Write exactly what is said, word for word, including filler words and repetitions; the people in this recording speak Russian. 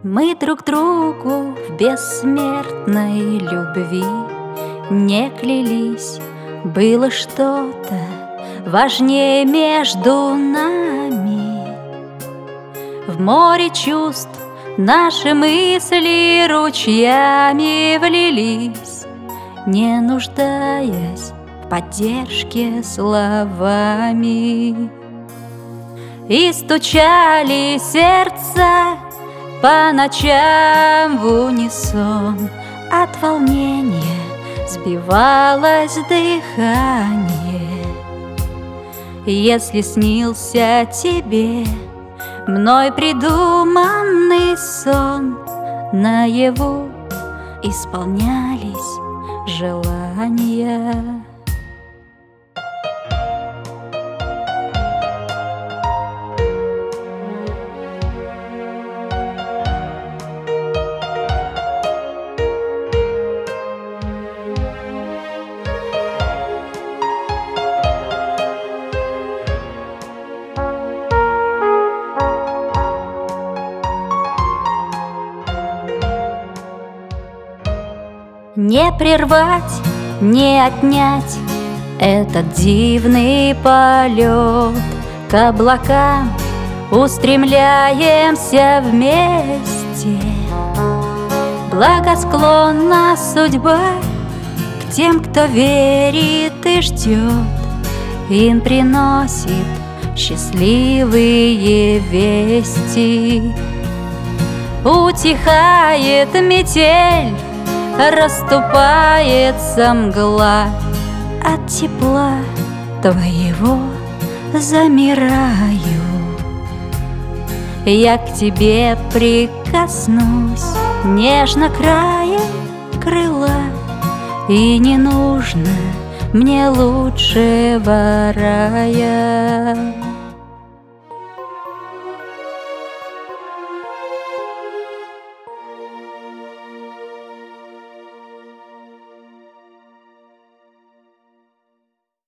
Мы друг другу в бессмертной любви не клялись. Было что-то важнее между нами. В море чувств наши мысли ручьями влились, не нуждаясь в поддержке словами. И стучали сердца по ночам в унисон, от волнения сбивалось дыхание. Если снился тебе мной придуманный сон, наяву исполнялись желания. Не прервать, не отнять этот дивный полет. К облакам устремляемся вместе. Благосклонна судьба к тем, кто верит и ждет. Им приносит счастливые вести. Утихает метель, расступается мгла, от тепла твоего замираю. Я к тебе прикоснусь нежно краем крыла, и не нужно мне лучшего рая.